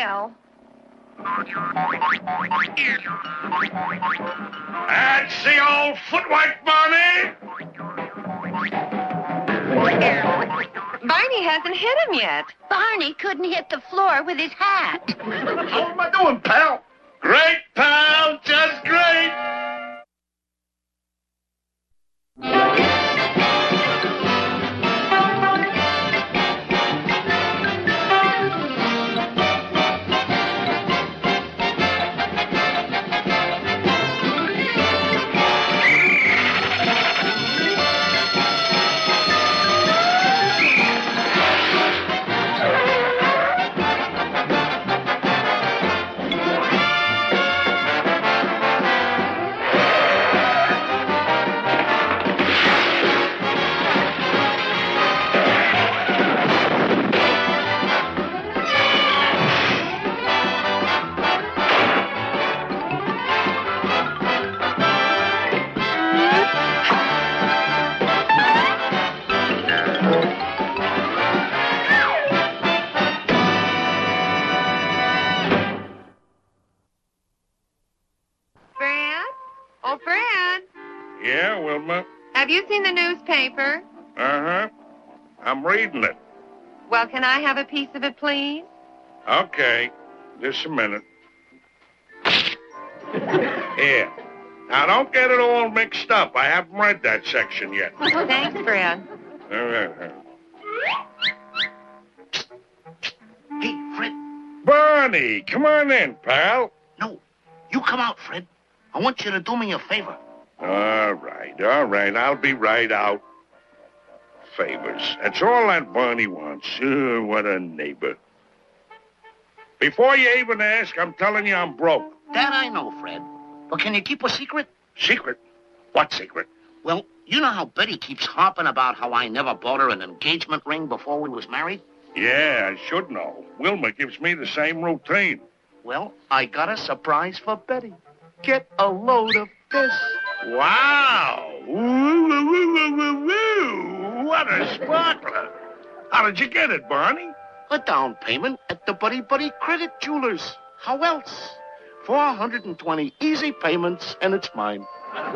well. That's the old footwork, Barney. Barney hasn't hit him yet. Barney couldn't hit the floor with his hat. How am I doing, pal? Great, pal. Just great. Yeah, Wilma? Have you seen the newspaper? Uh-huh. I'm reading it. Well, can I have a piece of it, please? Okay. Just a minute. Here. Now, don't get it all mixed up. I haven't read that section yet. Thanks, Fred. Hey, Fred. Barney, come on in, pal. No, you come out, Fred. I want you to do me a favor. All right. I'll be right out. Favors. That's all that Barney wants. What a neighbor. Before you even ask, I'm telling you I'm broke. That I know, Fred. But can you keep a secret? Secret? What secret? Well, you know how Betty keeps harping about how I never bought her an engagement ring before we was married? Yeah, I should know. Wilma gives me the same routine. Well, I got a surprise for Betty. Get a load of this. Wow! Woo. What a sparkler! How did you get it, Barney? A down payment at the Buddy Buddy Credit Jewelers. How else? 420 easy payments, and it's mine.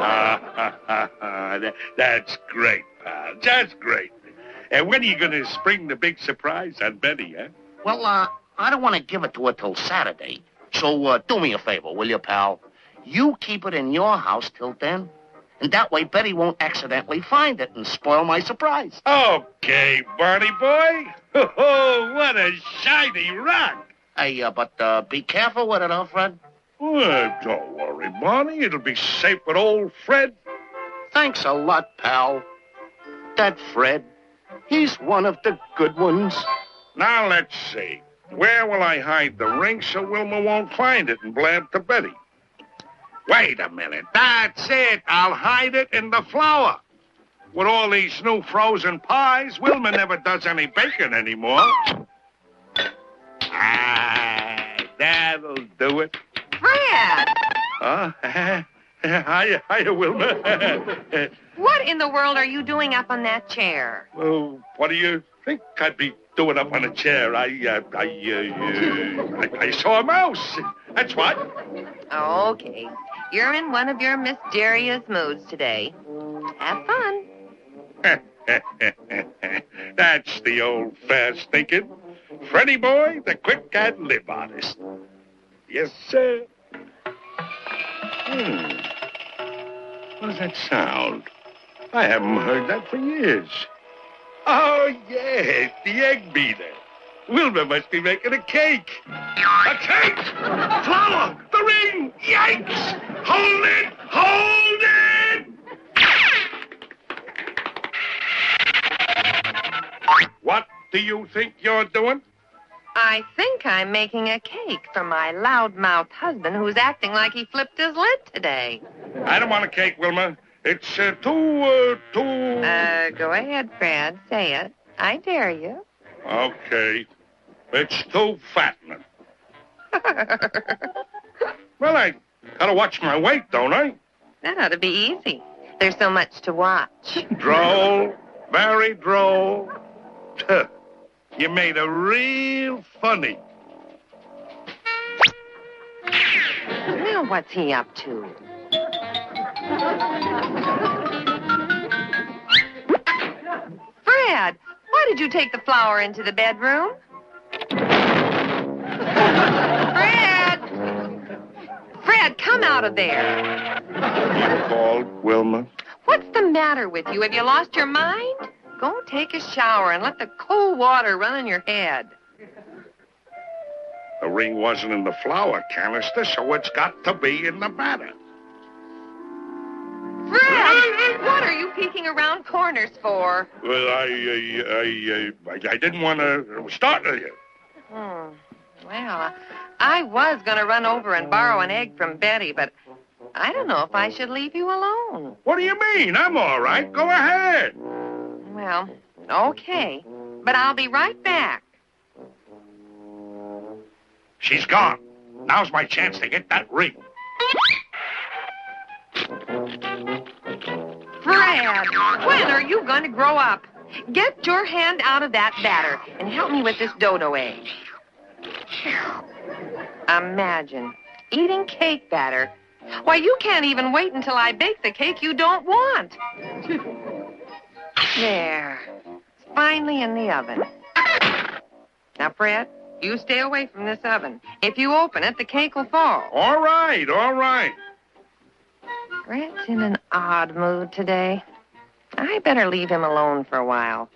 That's great, pal. Just great. And when are you going to spring the big surprise on Betty, huh? Well, I don't want to give it to her till Saturday. So do me a favor, will you, pal? You keep it in your house till then. And that way Betty won't accidentally find it and spoil my surprise. Okay, Barney boy. Oh, what a shiny rock. Hey, but be careful with it, huh, Fred? Well, don't worry, Barney. It'll be safe with old Fred. Thanks a lot, pal. That Fred, he's one of the good ones. Now, let's see. Where will I hide the ring so Wilma won't find it and blab to Betty? Wait a minute. That's it. I'll hide it in the flour. With all these new frozen pies, Wilma never does any baking anymore. That'll do it. Fred! Hiya, Wilma. What in the world are you doing up on that chair? Well, what do you think I'd be doing up on a chair? I saw a mouse. That's what. Okay. You're in one of your mysterious moods today. Have fun. That's the old fast thinking. Freddy boy, the quick ad-lib artist. Yes, sir. What does that sound? I haven't heard that for years. Oh, yes, the egg beater. Wilma must be making a cake. A cake! Flour! The ring! Yikes! Hold it! Hold it! What do you think you're doing? I think I'm making a cake for my loudmouthed husband who's acting like he flipped his lid today. I don't want a cake, Wilma. It's too... Go ahead, Fred. Say it. I dare you. Okay. It's too fattening. Well, I gotta watch my weight, don't I? That ought to be easy. There's so much to watch. Droll. Very droll. You made a real funny. Now, what's he up to? Fred, why did you take the flour into the bedroom? Fred! Fred, come out of there. You called, Wilma? What's the matter with you? Have you lost your mind? Go take a shower and let the cold water run in your head. The ring wasn't in the flour canister, so it's got to be in the batter. Fred, what are you peeking around corners for? Well, I didn't want to startle you. Well, I was going to run over and borrow an egg from Betty, but I don't know if I should leave you alone. What do you mean? I'm all right. Go ahead. Well, okay, but I'll be right back. She's gone. Now's my chance to get that ring. Fred, when are you going to grow up? Get your hand out of that batter and help me with this dodo egg. Imagine, eating cake batter. Why, you can't even wait until I bake the cake you don't want. There. It's finally in the oven. Now, Fred, you stay away from this oven. If you open it, the cake will fall. All right, all right. Fred's in an odd mood today. I better leave him alone for a while.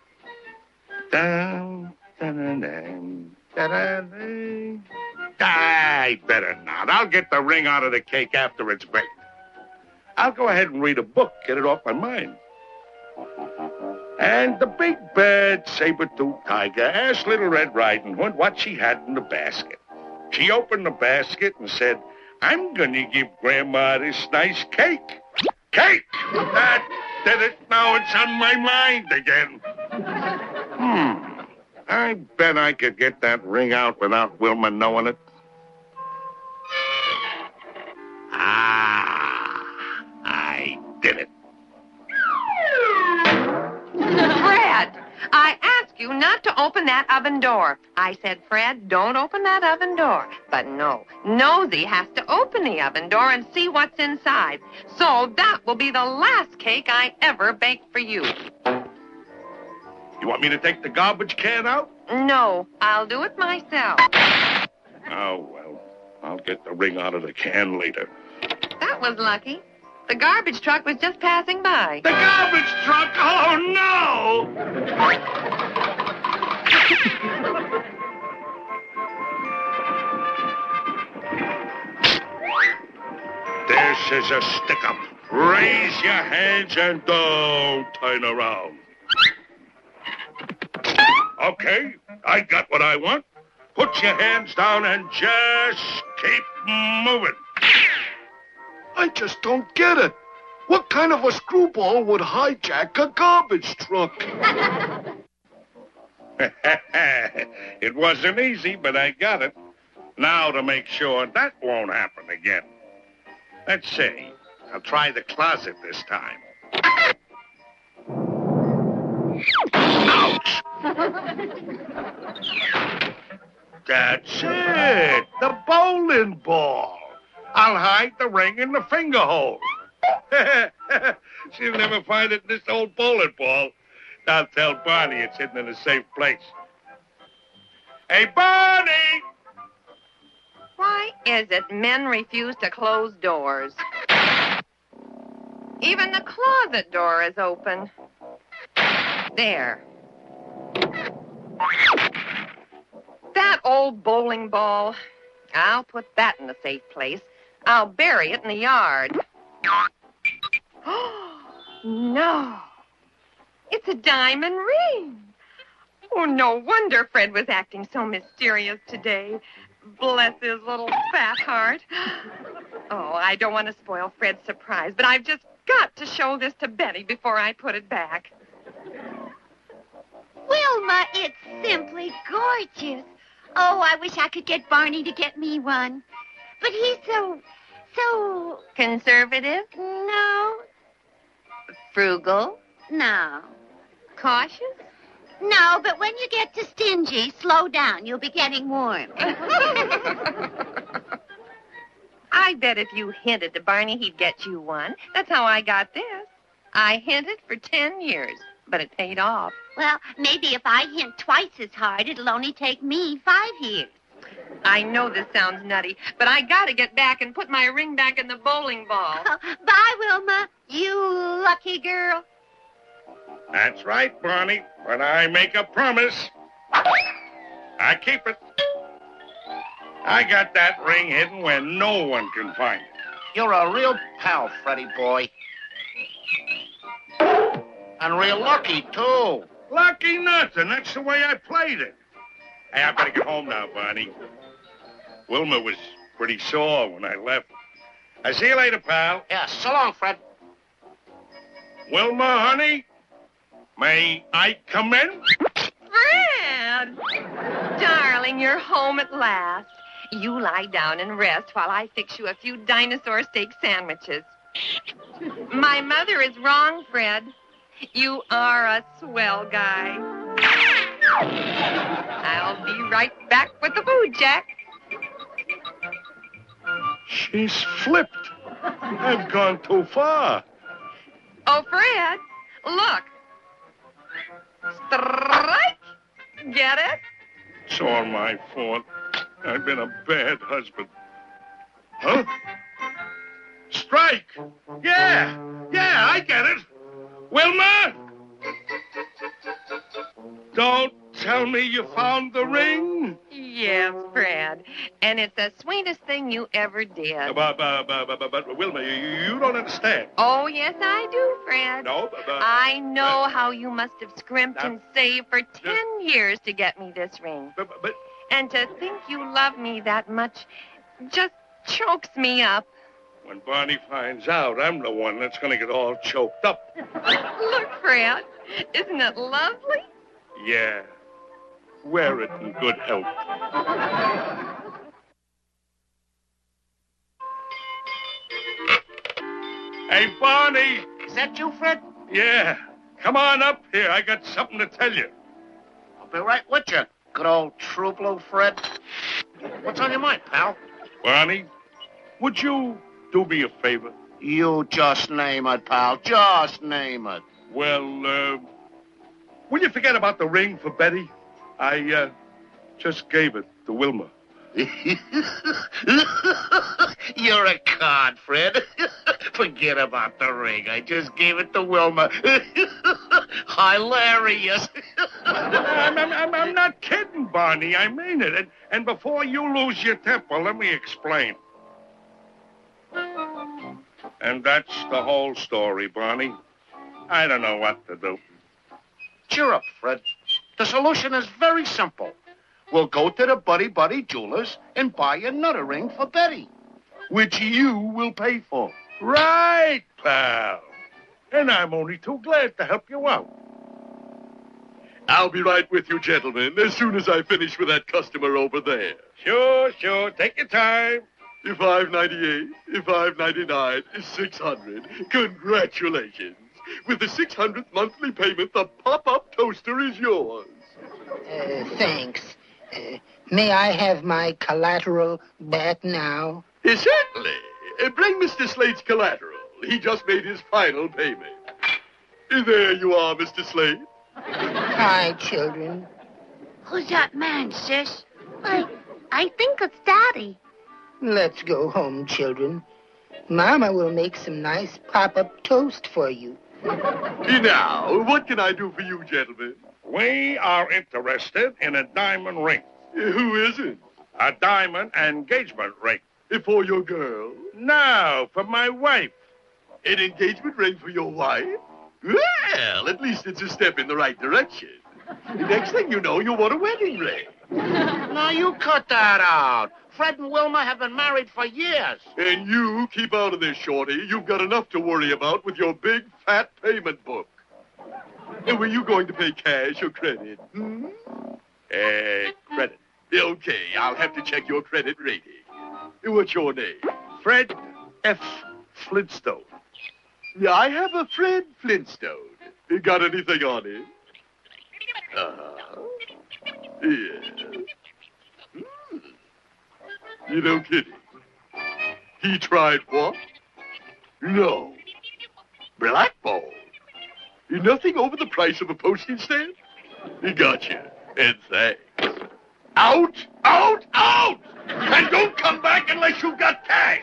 Dun, dun, dun, dun, dun, dun, dun. I better not. I'll get the ring out of the cake after it's baked. I'll go ahead and read a book, get it off my mind. And the big bad saber-toothed tiger asked Little Red Riding Hood what she had in the basket. She opened the basket and said, I'm going to give Grandma this nice cake. Cake! That did it. Now it's on my mind again. I bet I could get that ring out without Wilma knowing it. I did it. Fred, I asked you not to open that oven door. I said, Fred, don't open that oven door. But no, Nosy has to open the oven door and see what's inside. So that will be the last cake I ever bake for you. You want me to take the garbage can out? No, I'll do it myself. Oh, well, I'll get the ring out of the can later. That was lucky. The garbage truck was just passing by. The garbage truck? Oh, no! This is a stick-up. Raise your hands and don't turn around. Okay, I got what I want. Put your hands down and just keep moving. I just don't get it. What kind of a screwball would hijack a garbage truck? It wasn't easy, but I got it. Now to make sure that won't happen again. Let's see. I'll try the closet this time. Ouch! That's it. The bowling ball. I'll hide the ring in the finger hole. She'll never find it in this old bowling ball. I'll tell Barney it's hidden in a safe place. Hey, Barney! Why is it men refuse to close doors? Even the closet door is open. There. That old bowling ball. I'll put that in the safe place. I'll bury it in the yard. Oh, no. It's a diamond ring. Oh, no wonder Fred was acting so mysterious today. Bless his little fat heart. Oh, I don't want to spoil Fred's surprise, but I've just got to show this to Betty before I put it back. Wilma, it's simply gorgeous. Oh, I wish I could get Barney to get me one. But he's so... Conservative? No. Frugal? No. Cautious? No, but when you get to stingy, slow down. You'll be getting warm. I bet if you hinted to Barney, he'd get you one. That's how I got this. I hinted for 10 years, but it paid off. Well, maybe if I hint twice as hard, it'll only take me 5 years. I know this sounds nutty, but I gotta get back and put my ring back in the bowling ball. Bye, Wilma. You lucky girl. That's right, Barney. When I make a promise, I keep it. I got that ring hidden where no one can find it. You're a real pal, Freddie boy. And real lucky, too. Lucky nothing. That's the way I played it. Hey, I better get home now, Barney. Wilma was pretty sore when I left. I see you later, pal. Yeah, so long, Fred. Wilma, honey, may I come in? Fred! Darling, you're home at last. You lie down and rest while I fix you a few dinosaur steak sandwiches. My mother is wrong, Fred. You are a swell guy. I'll be right back with the food, Jack. She's flipped. I've gone too far. Oh, Fred, look. Strike! Get it? It's all my fault. I've been a bad husband. Huh? Strike! Yeah, I get it. Wilma! Don't tell me you found the ring. Yes, Fred. And it's the sweetest thing you ever did. But Wilma, you don't understand. Oh, yes, I do, Fred. No, I know how you must have scrimped and saved for 10 years to get me this ring. But And to think you love me that much just chokes me up. when Barney finds out, I'm the one that's going to get all choked up. Look, Fred, isn't it lovely? Yeah. Wear it in good health. Hey, Barney. Is that you, Fred? Yeah. Come on up here. I got something to tell you. I'll be right with you. Good old true blue Fred. What's on your mind, pal? Barney, would you do me a favor? You just name it, pal. Just name it. Well, will you forget about the ring for Betty? I, just gave it to Wilma. You're a card, Fred. Forget about the ring. I just gave it to Wilma. Hilarious. I'm not kidding, Barney. I mean it. And before you lose your temper, let me explain. And that's the whole story, Barney. I don't know what to do. Cheer up, Fred. The solution is very simple. We'll go to the Buddy Buddy Jewelers and buy another ring for Betty, which you will pay for. Right, pal. And I'm only too glad to help you out. I'll be right with you, gentlemen, as soon as I finish with that customer over there. Sure. Take your time. $598, $599, $600. Congratulations. With the 600th monthly payment, the pop-up toaster is yours. Thanks. May I have my collateral back now? Certainly. Bring Mr. Slate's collateral. He just made his final payment. There you are, Mr. Slate. Hi, children. Who's that man, sis? I think it's Daddy. Let's go home, children. Mama will make some nice pop-up toast for you. Now, what can I do for you, gentlemen? We are interested in a diamond ring. Who isn't? A diamond engagement ring. For your girl? No, for my wife. An engagement ring for your wife? Well, at least it's a step in the right direction. Next thing you know, you want a wedding ring. Now, you cut that out. Fred and Wilma have been married for years. And you keep out of this, Shorty. You've got enough to worry about with your big, fat payment book. And were you going to pay cash or credit? Credit. Okay, I'll have to check your credit rating. What's your name? Fred F. Flintstone. Yeah, I have a Fred Flintstone. You got anything on it? Yeah. You no kidding. He tried what? No. Blackball. Nothing over the price of a postage stamp? Gotcha. And thanks. Out! Out! Out! And don't come back unless you've got cash!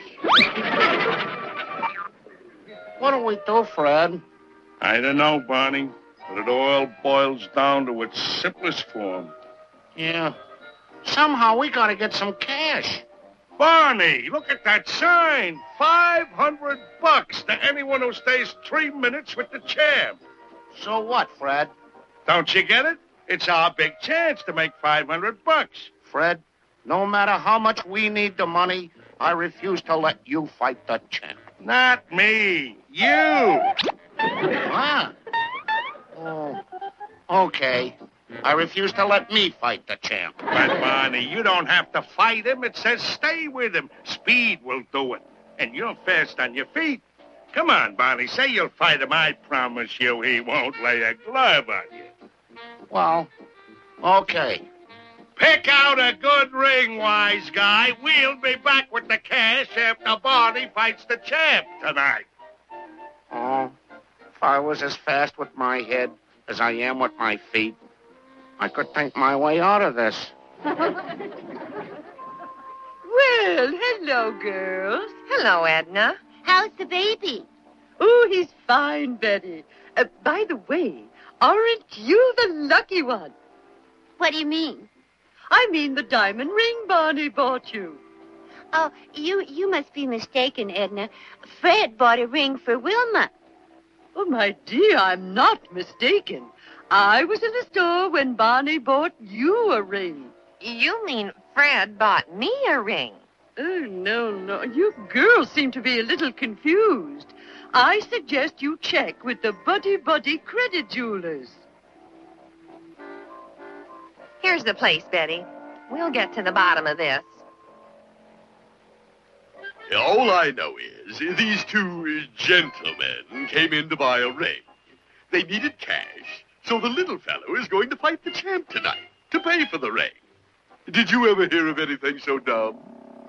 What do we do, Fred? I don't know, Barney, but it all boils down to its simplest form. Yeah. Somehow we gotta get some cash. Barney, look at that sign. $500 to anyone who stays 3 minutes with the champ. So what, Fred? Don't you get it? It's our big chance to make $500. Fred, no matter how much we need the money, I refuse to let you fight the champ. Not me. You. Ah. Oh. Okay. I refuse to let me fight the champ. But, Barney, you don't have to fight him. It says stay with him. Speed will do it. And you're fast on your feet. Come on, Barney. Say you'll fight him. I promise you he won't lay a glove on you. Well, okay. Pick out a good ring, wise guy. We'll be back with the cash after Barney fights the champ tonight. Oh, if I was as fast with my head as I am with my feet, I could think my way out of this. Well, hello, girls. Hello, Edna. How's the baby? Oh, he's fine, Betty. By the way, aren't you the lucky one? What do you mean? I mean the diamond ring Barney bought you. Oh, you must be mistaken, Edna. Fred bought a ring for Wilma. Oh, my dear, I'm not mistaken. I was in the store when Barney bought you a ring. You mean Fred bought me a ring? Oh, no. You girls seem to be a little confused. I suggest you check with the Buddy Credit Jewelers. Here's the place, Betty. We'll get to the bottom of this. All I know is these two gentlemen came in to buy a ring. They needed cash, so the little fellow is going to fight the champ tonight to pay for the ring. Did you ever hear of anything so dumb?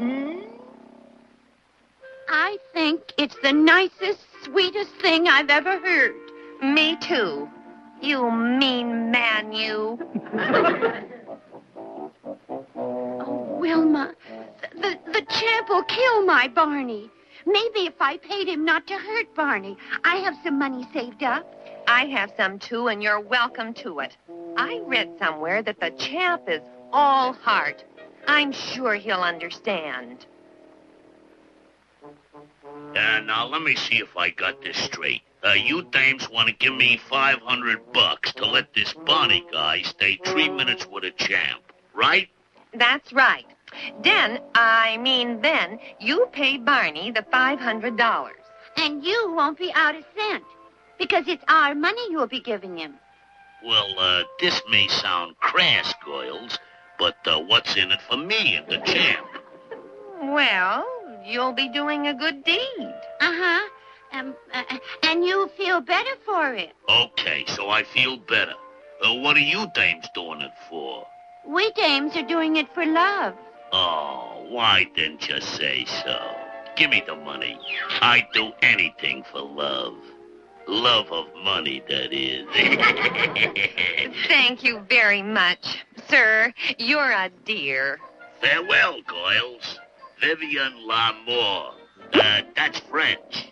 I think it's the nicest, sweetest thing I've ever heard. Me too. You mean man, you. Oh, Wilma, the champ will kill my Barney. Maybe if I paid him not to hurt Barney. I have some money saved up. I have some too, and you're welcome to it. I read somewhere that the champ is all heart. I'm sure he'll understand. Now, let me see if I got this straight. You dames want to give me $500 to let this Barney guy stay 3 minutes with a champ, right? That's right. Then you pay Barney the $500. And you won't be out a cent, because it's our money you'll be giving him. Well, this may sound crass, girls, but what's in it for me and the champ? Well, you'll be doing a good deed. Uh-huh. And you'll feel better for it. Okay, so I feel better. What are you dames doing it for? We dames are doing it for love. Oh, why didn't you say so? Give me the money. I'd do anything for love. Love of money, that is. Thank you very much, sir. You're a dear. Farewell, girls. Vivian L'Amour. That's French.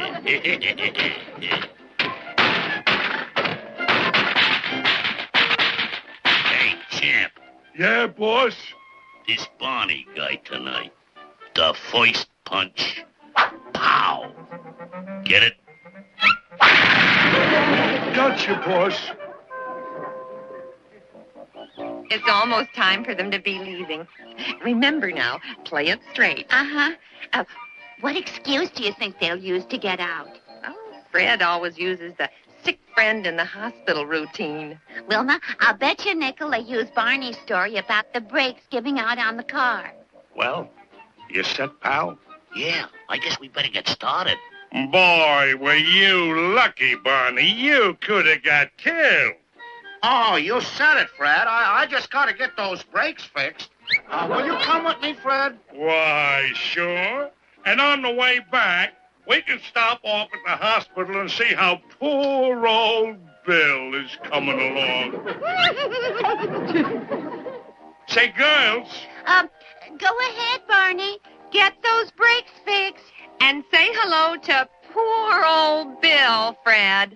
Hey, champ. Yeah, boss? This Barney guy tonight. The first punch. Pow. Get it? Gotcha, boss. It's almost time for them to be leaving. Remember now, play it straight. Uh-huh. What excuse do you think they'll use to get out? Oh, Fred always uses the sick friend in the hospital routine. Wilma, I'll bet you a nickel they use Barney's story about the brakes giving out on the car. Well, you set, pal? Yeah, I guess we better get started. Boy, were you lucky, Barney. You could have got killed. Oh, you said it, Fred. I just got to get those brakes fixed. Will you come with me, Fred? Why, sure. And on the way back, we can stop off at the hospital and see how poor old Bill is coming along. Say, girls. Go ahead, Barney. Get those brakes fixed. And say hello to poor old Bill, Fred.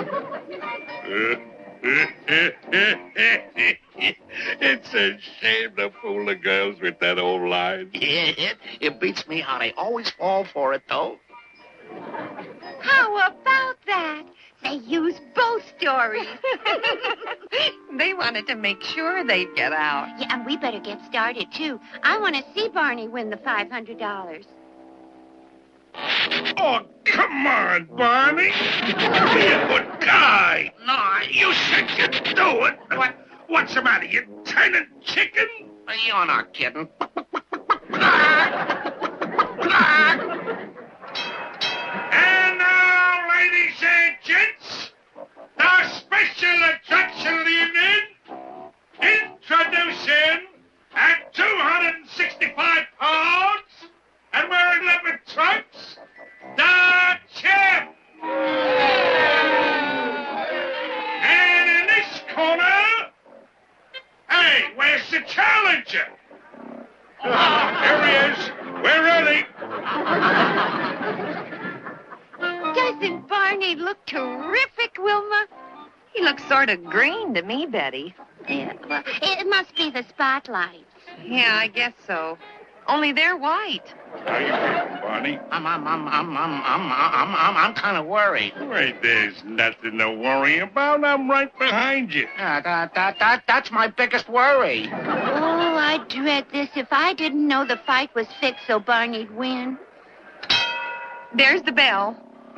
It's a shame to fool the girls with that old line. It beats me how they always fall for it, though. How about that? They use both stories. They wanted to make sure they'd get out. Yeah, and we better get started, too. I want to see Barney win the $500. Oh, come on, Barney. Be a good guy. No, you said you'd do it. What's the matter? You turning chicken? You're not kidding. And now, ladies and gents, our special attraction of the evening, introducing at 265 pounds and wearing leopard trunks, the champ. And in this corner, hey, where's the challenger? Here he is. We're ready. Doesn't Barney look terrific, Wilma? He looks sort of green to me, Betty. Yeah, well, it must be the spotlights. Yeah, I guess so. Only they're white. How you feeling, Barney? I'm kind of worried. Wait, there's nothing to worry about. I'm right behind you. That's my biggest worry. Oh, I'd dread this if I didn't know the fight was fixed so Barney'd win. There's the bell.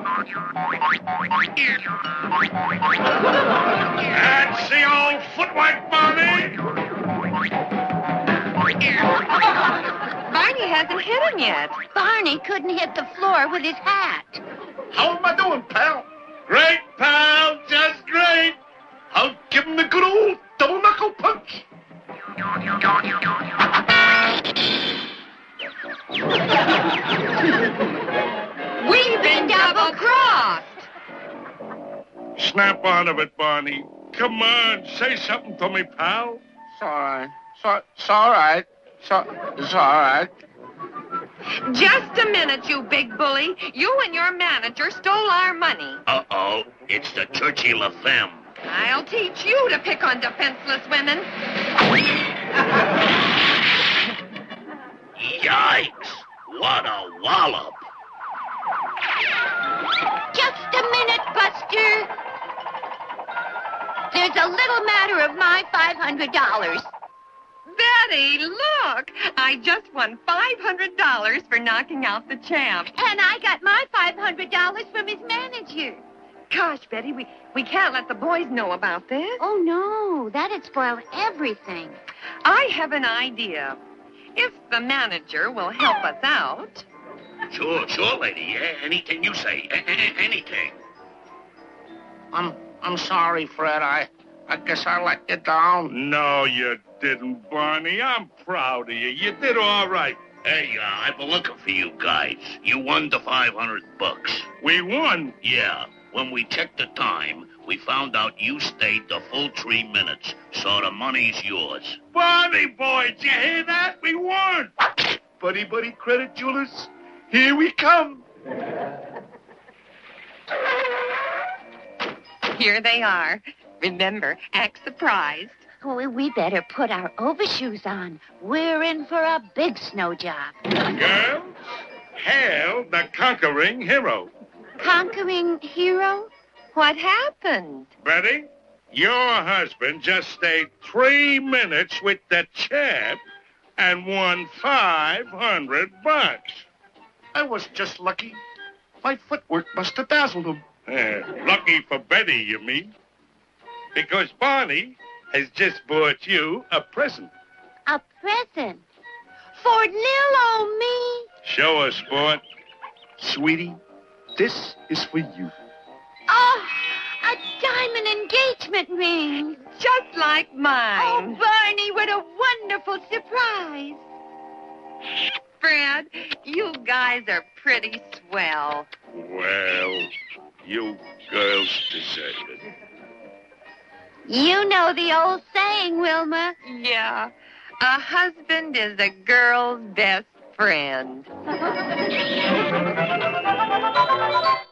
That's the old footwork, Barney. Barney hasn't hit him yet. Barney couldn't hit the floor with his hat. How am I doing, pal? Great, pal. Just great. I'll give him the good old double knuckle punch. We've been double-crossed. Snap out of it, Barney. Come on, say something to me, pal. It's all right. It's all right. It's all right. Just a minute, you big bully. You and your manager stole our money. Uh-oh, it's the Churchy La Femme. I'll teach you to pick on defenseless women. Yikes, what a wallop. Just a minute, Buster. There's a little matter of my $500. Betty, look. I just won $500 for knocking out the champ. And I got my $500 from his manager. Gosh, Betty, we can't let the boys know about this. Oh, no, that'd spoil everything. I have an idea. If the manager will help us out. Sure, lady. Anything you say. Anything. I'm sorry, Fred. I guess I let you down. No, you didn't, Barney. I'm proud of you. You did all right. Hey, I've been looking for you guys. You won the $500. We won. Yeah. When we checked the time, we found out you stayed the full 3 minutes, so the money's yours. Barney boy, did you hear that? We won. Buddy credit jewelers, here we come. Here they are. Remember, act surprised. Oh, we better put our overshoes on. We're in for a big snow job. Girls, hail the conquering hero. Conquering hero? What happened? Betty, your husband just stayed 3 minutes with the champ and won $500. I was just lucky. My footwork must have dazzled him. Lucky for Betty, you mean? Because Barney has just bought you a present. A present? For little old me? Show us, sport. Sweetie, this is for you. Oh, a diamond engagement ring. Just like mine. Oh, Barney, what a wonderful surprise. Fred, You guys are pretty swell. Well, you girls deserve it. You know the old saying, Wilma. Yeah. A husband is a girl's best friend.